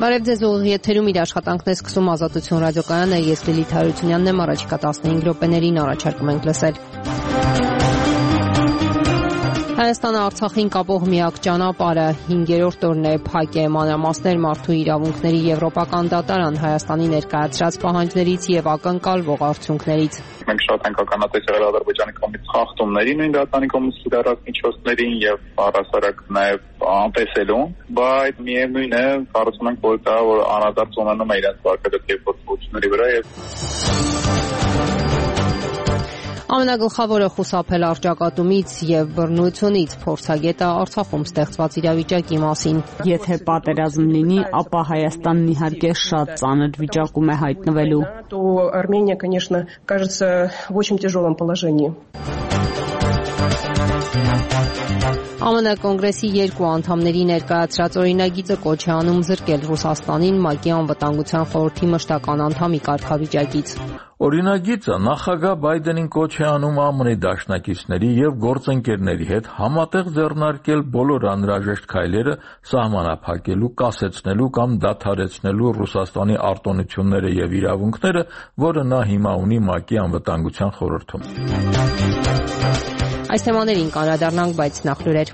Բարև ձեզ, եթերում իր աշխատանքն է սկսում Ազատություն ռադիոկայանը, ես Լիլիթ Հարությունյանն եմ, առաջիկա 15 րոպեներին առաջարկում ենք լսել։ Հայաստանը Արցախին կապող միակ ճանապարհը 5-րդ օրն է փակ է, մանրամասներ մարդու իրավունքների եվրոպական դատարան Հայաստանի ներկայացրած պահանջներից եւ ակնկալվող արդյունքներից։ Մենք շատ ենք ականատես եղել Ադրբեջանի կողմից խախտումների, նույն դատարանի կողմից կիրառած միջոցներին եւ առհասարակ նաեւ անտեսելուն, բայց միևնույն է, կարծում ենք, որ դա որ անդրադարձ ունենում է իրենց վարկադեպի գործողությունների վրա եւ Ամենագլխավորը խուսափել առճակատումից եւ բռնությունից փորձագետը Արցախում ստեղծված իրավիճակի մասին։ Եթե պատերազմ լինի, ապա Հայաստանն իհարկե շատ ծանր վիճակում է հայտնվելու։ Armenia, конечно, кажется в очень тяжелом положении. ԱՄՆ կոնգրեսի 2 անդամների ներկայացրած օրինագիծը կոչ է անում զրկել Ռուսաստանին ՄԱԿ-ի անվտանգության խորհրդի մշտական անդամի կարգավիճակից։ Օրինագիծը նախագահ Բայդենին կոչ է անում ԱՄՆ-ի դաշնակիցների եւ գործընկերների հետ համատեղ ձեռնարկել բոլոր անհրաժեշտ քայլերը սահմանափակելու, կասեցնելու կամ դադարեցնելու Ռուսաստանի արտոնությունները եւ իրավունքները, որը նա հիմա ունի ՄԱԿ-ի անվտանգության խորհրդում։ Այս թեմաներին կանդրադառնանք, բայց նախ լուրեր։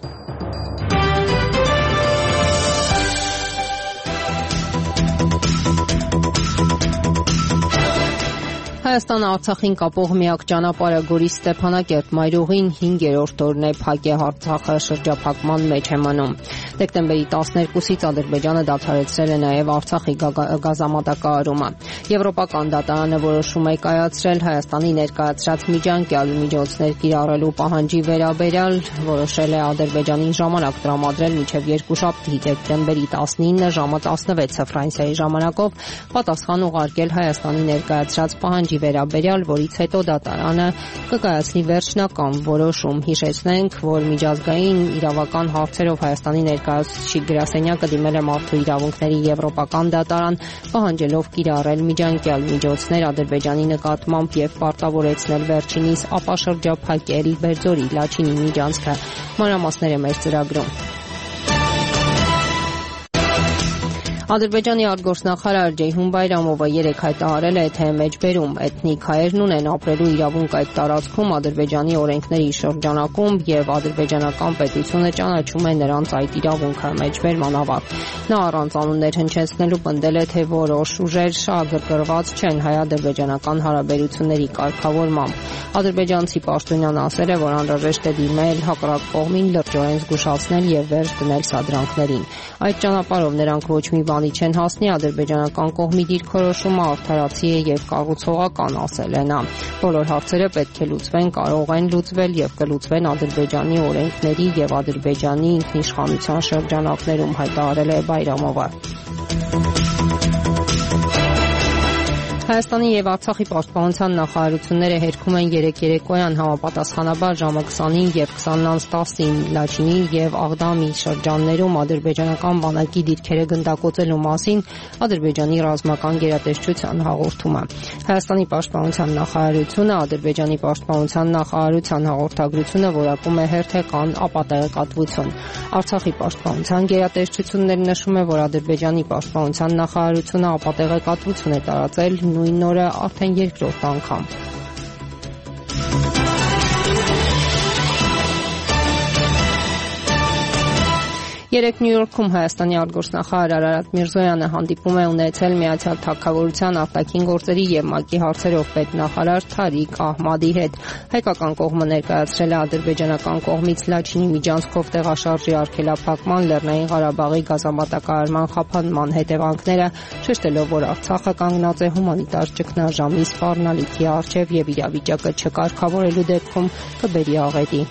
Հայաստանը Արցախին կապող միակ ճանապարհը Գորիս Ստեփանակերտ մայրուղին 5-րդ օրն է փակ է, Արցախը շրջափակման մեջ է մնում։ Դեկտեմբերի 12-ից Ադրբեջանը դադարեցրել է նաև Արցախի գազամատակարարումը։ Եվրոպական դատարանը որոշում է կայացրել Հայաստանի ներկայացրած միջանկյալ միջոցներ կիրառելու պահանջի վերաբերյալ, որոշել է Ադրբեջանին ժամանակ տրամադրել մինչև երկուշաբթի դեկտեմբերի 19-ը ժամը 16-ը Ֆրանսիայի ժամանակով պատասխան ուղարկել Հայաստանի ներկայացրած պահանջի վերաբերյալ, որից հետո դատարանը կկայացնի վերջնական որոշում։ Հիշեցնենք, որ միջազգային իրավական հարցերով Հայաստանի ներկայացուցիչ գրասենյակը դիմել է մարդու իրավունքների եվրոպական դատարան, պահանջելով կիրառել միջանկյալ միջոցներ Ադրբեջանի նկատմամբ եւ պարտավորեցնել վերջինիս ապա շրջափակել Բերձորի Լաչինի միջանցքը։ Մանրամասները մեր ծրագրում։ Ադրբեջանի արտգործնախարար Ջեյհուն Բայրամովը երեկ հայտարարել է, թե մեջբերում էթնիկ հայերն ունեն ապրելու իրավունք այդ տարածքում Ադրբեջանի օրենքների շրջանակում եւ ադրբեջանական պետությունը ճանաչում է նրանց այդ իրավունքը մեջբերման ավարտ։ Նա առանց անուններ հնչեցնելու պնդել է, թե որոշ ուժեր շահագրգռված չեն հայ-ադրբեջանական հարաբերությունների կարգավորմամբ։ Ադրբեջանցի պաշտոնյան ասել է, որ անհրաժեշտ է դիմել հակառակ կողմին լրջորեն զգուշացնել եւ վերջ դնել սադրանքներին։ Այդ ճանապարհով նրանք ոչ մի բանի չեն հասնի, ադրբեջանական կողմի դիրքորոշումը արդարացի է եւ կառուցողական, ասել է նա։ Բոլոր հարցերը պետք է լուծվեն, կարող են լուծվել եւ կլուծվեն Ադրբեջանի օրենքների եւ Ադրբեջանի ինքնիշխանության շրջանակներում, հայտարարել է Բայրամովը։ Հայաստանի եւ Արցախի պաշտպանության նախարարությունները հերքում են երեկոյան համապատասխանաբար ժամը 20-ին եւ 20:10-ին Լաչինի եւ Աղդամի շրջաններում ադրբեջանական բանակի դիրքերը գնդակոծելու մասին Ադրբեջանի ռազմական գերատեսչության հաղորդումը։ Հայաստանի պաշտպանության նախարարությունը Ադրբեջանի պաշտպանության նախարարության հաղորդագրությունը որակում է հերթական ապատեղեկատվություն։ Արցախի պաշտպանության գերատեսչությունն նշում է, որ Ադրբեջանի պաշտպանության նախարարությունը ապատեղեկատվություն է տարածել նույն օրը արդեն երկրորդ անգամ։ Երեկ Նյու Յորքում Հայաստանի արտգործնախարար Արարատ Միրզոյանը հանդիպում է ունեցել Միացյալ Թագավորության արտաքին գործերի եւ ՄԱԿ-ի հարցերով պետնախարար Թարիկ Ահմադի հետ։ Հայկական կողմը ներկայացրել է ադրբեջանական կողմից Լաչինի միջանցքով տեղաշարժի արգելափակման, Լեռնային Ղարաբաղի գազամատակարարման խափանման հետևանքները, շեշտելով, որ Արցախը կանգնած է հումանիտար ճգնաժամի սպառնալիքի առջև եւ իրավիճակը չկարգավորելու դեպքում կբերի աղետի։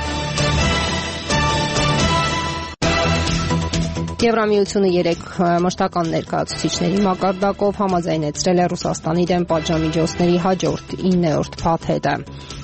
Եվրամիությունը երեկ մշտական ներկայացուցիչների մակարդակով համաձայնեցրել է Ռուսաստանի դեմ պատժամիջոցների հաջորդ 9-րդ փաթեթը։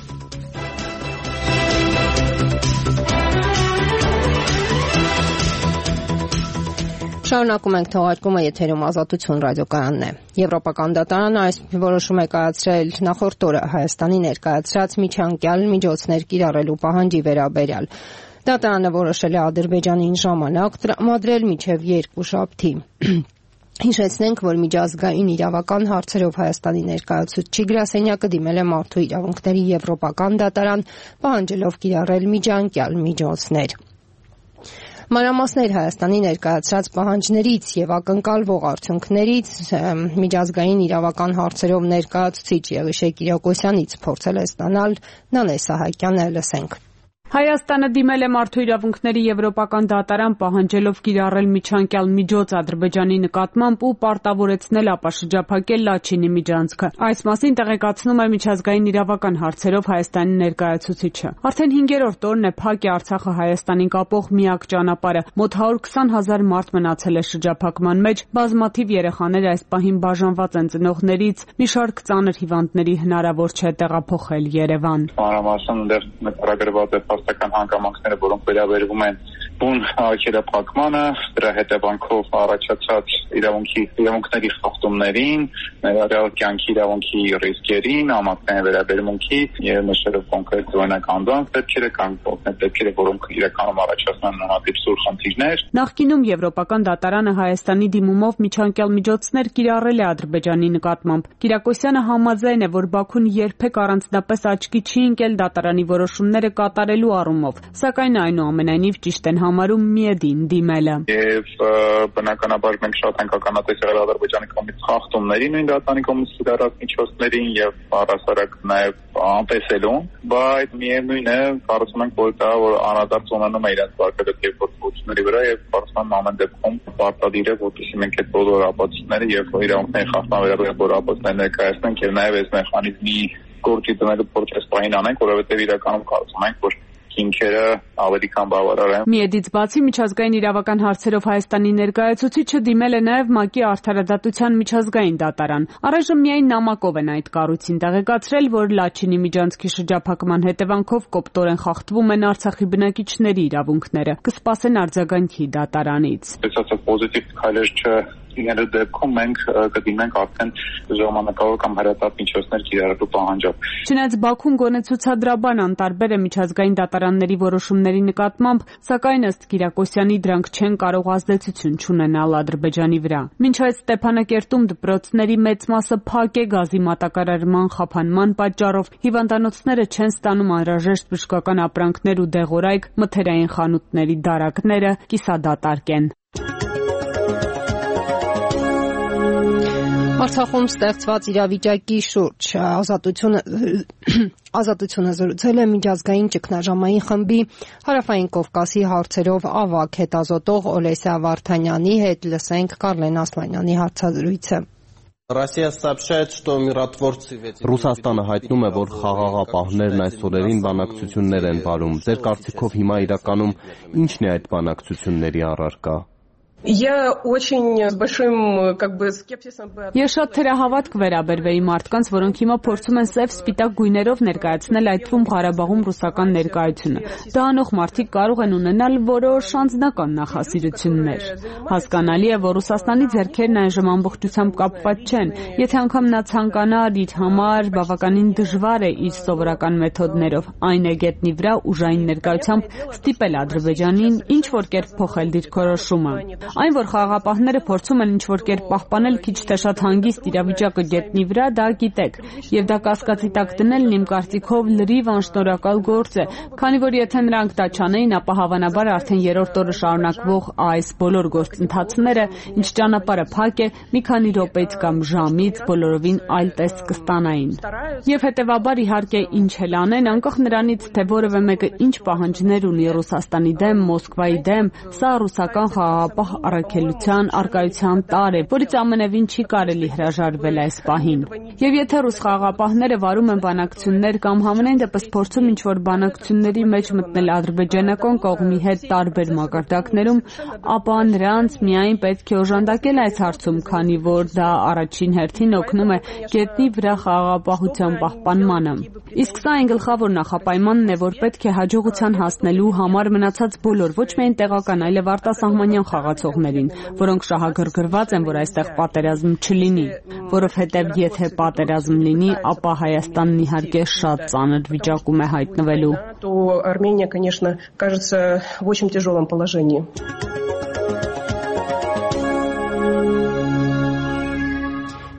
Շարունակում ենք թողարկումը, եթերում Ազատություն ռադիոկայանն է։ Եվրոպական դատարանը այս որոշում է կայացրել նախորդ օրը Հայաստանի ներկայացրած միջանկյալ միջոցներ կիրառելու պահանջի վերաբերյալ։ Դատարանը որոշել է Ադրբեջանին ժամանակ տրամադրել մինչև երկուշաբթի։ Հիշեցնենք, որ միջազգային իրավական հարցերով Հայաստանի ներկայացուցիչ գրասենյակը դիմել է մարդու իրավունքների եվրոպական դատարան, պահանջելով կիրառել միջանկյալ միջոցներ։ Մանրամասներ Հայաստանի ներկայացրած պահանջներից եւ ակնկալվող արդյունքներից միջազգային իրավական հարցերով ներկայացուցիչ Եղիշե Կիրակոսյանից փորձել է ստանալ Նանե Սահակյանը, լսենք։ Հայաստանը դիմել է մարդու իրավունքների եվրոպական դատարան պահանջելով կիրառել միջանկյալ միջոց Ադրբեջանի նկատմամբ ու պարտավորեցնել ապաշրջափակել Լաչինի միջանցքը։ Այս մասին տեղեկացնում է միջազգային իրավական հարցերով Հայաստանի ներկայացուցիչը։ Արդեն 5-րդ օրն է փակ է Արցախը Հայաստանին կապող միակ ճանապարհը։ Մոտ 120,000 մարդ մնացել է շրջափակման մեջ, բազմաթիվ երեխաներ այս պահին բաժանված են ծնողներից, մի շարք ծանր հիվանդների հնարավոր չէ տեղափոխել Երևան։ Փաստական հանգամանքները, որոնք վերաբերվում են բուն արգելափակմանը, դրա հետևանքով առաջացած իրավունքների խախտումներին, ներառյալ կյանքի իրավունքի ռիսկերին, ամուսնային վերաբերմունքի եւ նշելով կոնկրետ օրինակ անձանց դեպքերը կամ կոնկրետ դեպքերը, որոնք իրականում առաջացնեն նմանատիպ սուր խնդիրներ։ Նախկինում Եվրոպական դատարանը Հայաստանի դիմումով միջանկյալ միջոցներ կիրառել է Ադրբեջանի նկատմամբ։ Կիրակոսյանը համաձայն է, որ Բաքուն երբեք առանձնապես աչքի չի ընկել դատարանի որոշումները կատարելու առումով, սակայն այնուամենայնիվ ճիշտ են համարում միեդին դիմելը։ Եվ բնականաբար մենք շատ ենք ականատես եղել Ադրբեջանի կողմից խախտումների նույն դատարանի կողմից կիրառած միջոցներին եւ առհասարակ նաեւ անտեսելուն, բայց միևնույն է, կարծում ենք, որ դա որ անդրադարձ ունենում է իրենց վարկագծի եւ գործողությունների վրա եւ կարծում ամեն դեպքում պարտադիր է, որպեսզի մենք այդ բոլոր ապացույցները եւ իրավունքների խախտման վերաբերյալ բոլոր ապացույցները ներկայացնենք եւ նաեւ այս մեխանիզմի գործի դնելու փորձես պահին անենք, որովհետեւ իրականում կարծում ենք, որ հիմքերը ավելի քան բավարար են։ Միեդից բացի միջազգային իրավական հարցերով Հայաստանի ներկայացուցիչը դիմել է նաև ՄԱԿ-ի արդարադատության միջազգային դատարան։ Առայժմ միայն նամակով են այդ կառույցին տեղեկացրել, որ Լաչինի միջանցքի շրջափակման հետևանքով կոպտորեն խախտվում են Արցախի բնակիչների իրավունքները։ Կսպասեն արձագանքի դատարանից։ Այսինքն պոզիտիվ քայլեր Իրենց դեպքում մենք կդիմենք արդեն ժամանակավոր կամ հրատապ միջոցներ կիրառելու պահանջով։ Չնայած Բաքուն գոնե ցուցադրաբան անտարբեր է միջազգային դատարանների որոշումների նկատմամբ, սակայն ըստ Կիրակոսյանի դրանք չեն կարող ազդեցություն չունենալ Ադրբեջանի վրա։ Մինչ այդ Ստեփանակերտում դպրոցների մեծ մասը փակ է գազի մատակարարման խափանման պատճառով, հիվանդանոցները չեն ստանում անհրաժեշտ բժշկական ապրանքներ ու դեղորայք, մթերային խանութների դարակները կիսադատարկ են։ Արցախում ստեղծված իրավիճակի շուրջ ազատությունը զրուցել է միջազգային ճգնաժամային խմբի Հարավային Կովկասի հարցերով ավագ հետազոտող Օլեսիա Վարդանյանի հետ, լսենք Կարլեն Ասլանյանի հարցազրույցը։ Ռուսաստանը հայտնում է, որ խաղաղապահներն այս օրերին բանակցություններ են վարում։ Ձեր կարծիքով հիմա իրականում ի՞նչն է այդ բանակցությունների առարկա։ Ես շատ թերահավատ կվերաբերվեի մարդկանց, որոնք հիմա փորձում են սև սպիտակ գույներով ներկայացնել այդ թվում Ղարաբաղում ռուսական ներկայությունը։ Դա անող մարդիկ կարող են ունենալ որոշ անձնական նախասիրություններ։ Հասկանալի է, որ Ռուսաստանի ձեռքերն այժմ ամբողջությամբ կապված չեն։ Եթե անգամ նա ցանկանար, իր համար բավականին դժվար է իր սովորական մեթոդներով, այն է գետնի վրա ուժային ներկայությամբ ստիպել Ադրբեջանին ինչ որ կերպ փոխել դիրքորոշումը։ Այն, որ խաղաղապահները փորձում են ինչ-որ կերպ պահպանել քիչ թե շատ հանգիստ իրավիճակը գետնի վրա, դա գիտեք, եւ դա կասկածի տակ դնելն իմ կարծիքով լրիվ անշնորհակալ գործ է, քանի որ եթե նրանք դա չանեին, ապա հավանաբար արդեն 3-րդ օրը շարունակվող այս բոլոր գործընթացները, ինչ ճանապարհը փակ է, մի քանի րոպեից կամ ժամից բոլորովին այլ տեսք կստանային։ Եվ հետեւաբար իհարկե ինչ էլ անեն, անկախ նրանից, թե որևէ մեկը ինչ պահանջներ ունի Ռուսաստանի դեմ, Մոսկվայի դեմ, սա ռուսական խաղաղապահ առաքելության արկայության տար է, որից ամենևին չի կարելի հրաժարվել այս պահին։ Եվ եթե ռուս խաղաղապահները վարում են բանակցություններ կամ համենայն դեպս փորձում ինչ-որ բանակցությունների մեջ մտնել ադրբեջանական կողմի հետ տարբեր մակարդակներում, ապա նրանց միայն պետք է օժանդակել այս հարցում, քանի որ դա առաջին հերթին օգնում է գետնի վրա խաղաղապահության պահպանմանը։ Իսկ սա այն գլխավոր նախապայմանն է, որ պետք է հաջողության հասնելու համար մնացած բոլոր, ոչ միայն տեղական, այլև արտասահմանյան խաղացողներին, որոնք շահագրգռված են, որ այստեղ պատերազմ չլինի, որովհետև եթե պատերազմ լինի, ապա Հայաստանն իհարկե շատ ծանր վիճակում է հայտնվելու։ То Армения, конечно, кажется в очень тяжелом положении.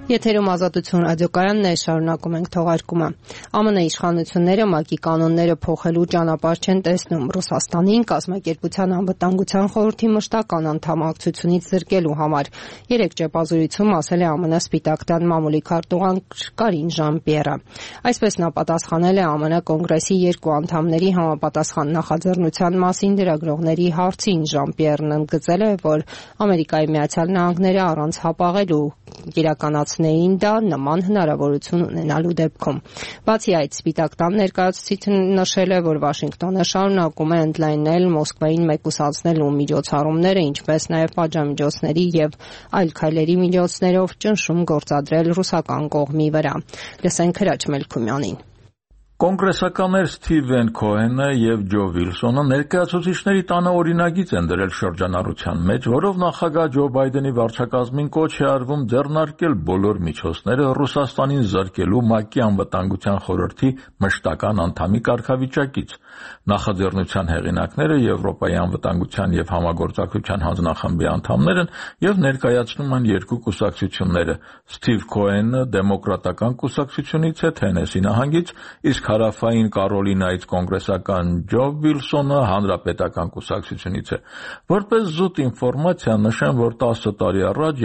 Եթերում Ազատություն ռադիոկայանն է, շարունակում ենք թողարկումը։ ԱՄՆ իշխանությունները ՄԱԿ-ի կանոնները փոխելու ճանապարհ չեն տեսնում Ռուսաստանին կազմակերպության անվտանգության խորհրդի մշտական անդամակցությունից զրկելու համար։ Երեք ճեպազորույցում ասել է ԱՄՆ Սպիտակ տան մամուլի քարտուղար Կարին Ժան-Պիերը։ Այսպես նա պատասխանել է ԱՄՆ կոնգրեսի երկու անդամների համապատասխան նախաձեռնության մասին լրագրողների հարցին։ Ժան-Պիերն ընդգծել է, որ Ամերիկայի Միացյալ Նահանգները առանց հապաղելու իրականացնեին դա նման հնարավորություն ունենալու դեպքում։ Բացի այդ, Սպիտակ տան ներկայացուցիչը նշել է, որ Վաշինգտոնը շարունակում է ընդլայնել Մոսկվային մեկուսացնելու միջոցառումները, ինչպես նաև պատժամիջոցների եւ այլ քայլերի միջոցներով ճնշում գործադրել ռուսական կողմի վրա։ Լսենք Հրաչ Մելքումյանին։ Կոնգրեսականներ Սթիվեն Քոհենը եւ Ջո Վիլսոնը ներկայացուցիչների տանը օրինագիծ են դրել շրջանառության մեջ, որով նախագահ Ջո Բայդենի վարչակազմին կոչ է արվում ձեռնարկել բոլոր միջոցները Ռուսաստանին զրկելու ՄԱԿ-ի անվտանգության խորհրդի մշտական անդամի կարգավիճակից։ Նախաձեռնության հեղինակները Եվրոպայի անվտանգության եւ համագործակցության հանձնախմբի անդամներ են եւ ներկայացնում են երկու կուսակցությունները։ Սթիվ Քոհենը դեմոկրատական կուսակցությունից է Թենեսի նահանգից, իսկ Հարավային Կարոլինայից կոնգրեսական Ջո Վիլսոնը հանրապետական կուսակցությունից է։ Որպես զուտ ինֆորմացիա նշեմ, որ 10 տարի առաջ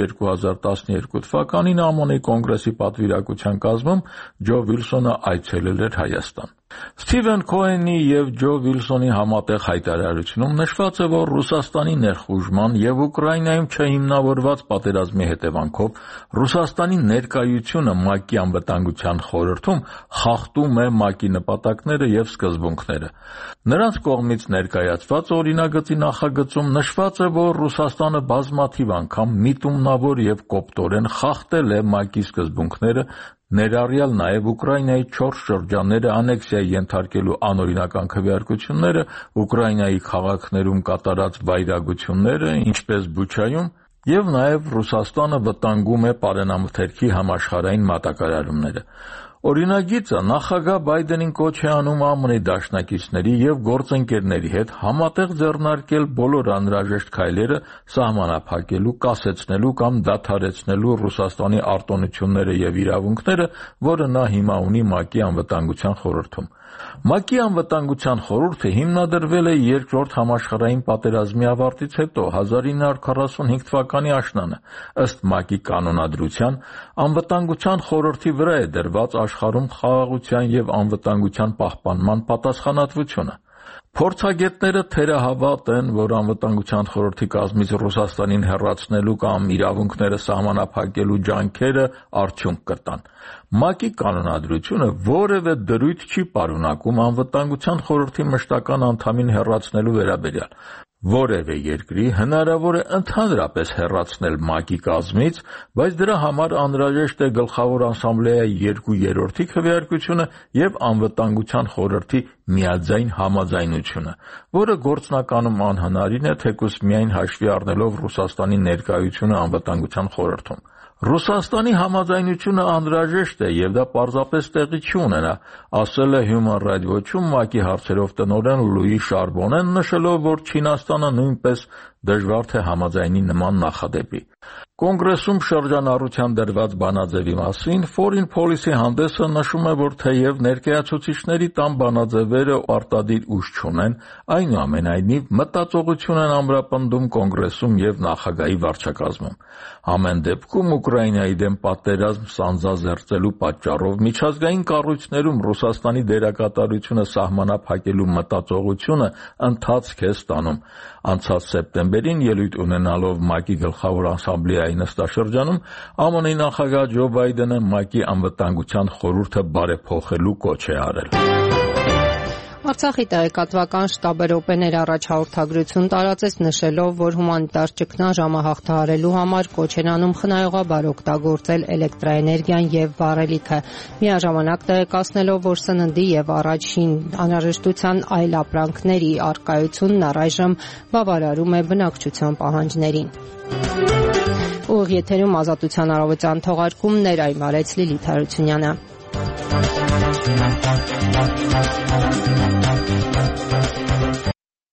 2012 թվականին ԱՄՆ-ի կոնգրեսի պատվիրակության կազմում Ջո Վիլսոնը այցելել էր Հայաստան։ Սթիվեն Քոհենի եւ Ջո Վիլսոնի համատեղ հայտարարությունում նշված է, որ Ռուսաստանի ներխուժման եւ Ուկրաինայում չհիմնավորված պատերազմի հետևանքով Ռուսաստանի ներկայությունը ՄԱԿ-ի անվտանգության խորհրդում խախտում է ՄԱԿ-ի նպատակները եւ սկզբունքները։ Նրանց կողմից ներկայացված օրինագծի նախագծում նշված է, որ Ռուսաստանը բազմաթիվ անգամ միտումնավոր եւ կոպտորեն խախտել է ՄԱԿ-ի սկզբունքները, ներառյալ նաև Ուկրաինայի 4 շրջանները անեքսիայի ենթարկելու անօրինական քվեարկությունները, Ուկրաինայի քաղաքներում կատարած վայրագությունները, ինչպես Բուչայում, եւ նաև Ռուսաստանը վտանգում է պարենամթերքի համաշխարհային մատակարարումները։ Օրինագիծը նախագահ Բայդենին կոչ է անում ԱՄՆ-ի դաշնակիցների եւ գործընկերների հետ համատեղ ձեռնարկել բոլոր անհրաժեշտ քայլերը սահմանափակելու, կասեցնելու կամ դադարեցնելու Ռուսաստանի արտոնությունները եւ իրավունքները, որը նա հիմա ունի ՄԱԿ-ի անվտանգության խորհրդում։ ՄԱԿ-ի անվտանգության խորհուրդը հիմնադրվել է Երկրորդ համաշխարհային պատերազմի ավարտից հետո 1945 թվականի աշնանը։ Ըստ ՄԱԿ-ի կանոնադրության, անվտանգության խորհրդի վրա է դրված աշխարհում խաղաղության եւ անվտանգության պահպանման պատասխանատվությունը։ Փորձագետները թերահավատ են, որ անվտանգության խորհրդի կազմից Ռուսաստանին հեռացնելու կամ իրավունքները սահմանափակելու ջանքերը արդյունք կտան։ ՄԱԿ-ի կանոնադրությունը որևէ դրույթ չի պարունակում անվտանգության խորհրդի մշտական անդամին հեռացնելու վերաբերյալ։ Որևէ երկրի հնարավոր է ընդհանրապես հեռացնել ՄԱԿ-ի կազմից, բայց դրա համար անհրաժեշտ է Գլխավոր ասամբլեայի 2/3 քվեարկությունը եւ անվտանգության խորհրդի միաձայն համաձայնությունը, որը գործնականում անհնարին է, թեկուզ միայն հաշվի առնելով Ռուսաստանի ներկայությունը անվտանգության խորհրդում։ Ռուսաստանի համաձայնությունը անհրաժեշտ է եւ դա պարզապես տեղի չի ունենա, ասել է Human Rights Watch-ում ՄԱԿ-ի հարցերով տնօրեն Լուի Շարբոնեն, նշելով, որ Չինաստանը նույնպես դժվար թե համաձայնի նման նախադեպի։ Կոնգրեսում շրջանառության դրված բանաձևի մասին Foreign Policy հանդեսը նշում է, որ թեև ներկայացուցիչների տան բանաձևերը պարտադիր ուժ չունեն, այնուամենայնիվ մտածողություն են ամրապնդում Կոնգրեսում եւ նախագահի վարչակազմում։ Ամեն դեպքում Ուկրաինայի դեմ պատերազմ սանձազերծելու պատճառով միջազգային կառույցներում Ռուսաստանի դերակատարությունը սահմանափակելու մտածողությունը ընթացք է ստանում։ Անցած սեպտեմբերին ելույթ ունենալով ՄԱԿ-ի Գլխավոր ասամբլեայի նստաշրջանում ԱՄՆ-ի նախագահ Ջո Բայդենը ՄԱԿ-ի անվտանգության խորհուրդը բարեփոխելու կոչ է արել։ Արցախի տեղեկատվական շտաբը րոպեներ առաջ հաղորդագրություն տարածեց, նշելով, որ հումանիտար ճգնաժամը հաղթահարելու համար կոչ են անում խնայողաբար օգտագործել էլեկտրաէներգիան եւ վառելիքը, միաժամանակ տեղեկացնելով, որ սննդի եւ առաջին անհրաժեշտության այլ ապրանքների առկայությունն առայժմ բավարարում է բնակչության պահանջներին։ Ուղիղ եթերում Ազատության առավոտյան թողարկումներ, այն վարեց Լիլիթ Հարությունյանը։